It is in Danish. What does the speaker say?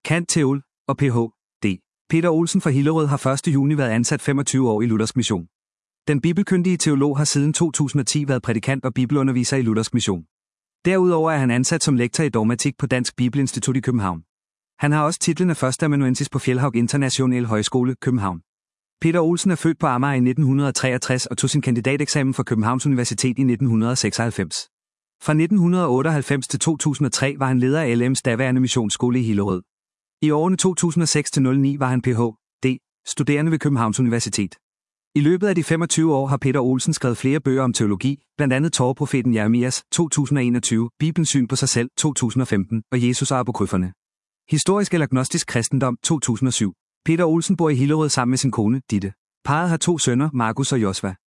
cand.theol. og Ph.D. Peter Olsen fra Hillerød har 1. juni været ansat 25 år i Luthersk Mission. Den bibelkyndige teolog har siden 2010 været prædikant og bibelunderviser i Luthersk Mission. Derudover er han ansat som lektor i dogmatik på Dansk Bibelinstitut i København. Han har også titlen af førsteamanuensis på Fjellhaug International Højskole, København. Peter Olsen er født på Amager i 1963 og tog sin kandidateksamen fra Københavns Universitet i 1996. Fra 1998 til 2003 var han leder af LM's daværende missionsskole i Hillerød. I årene 2006-09 var han Ph.D. studerende ved Københavns Universitet. I løbet af de 25 år har Peter Olsen skrevet flere bøger om teologi, blandt andet Torveprofeten Jeremias 2021, Bibelens syn på sig selv 2015 og Jesus og apokryferne. Historisk eller gnostisk kristendom 2007. Peter Olsen bor i Hillerød sammen med sin kone, Ditte. Parret har 2 sønner, Markus og Josva.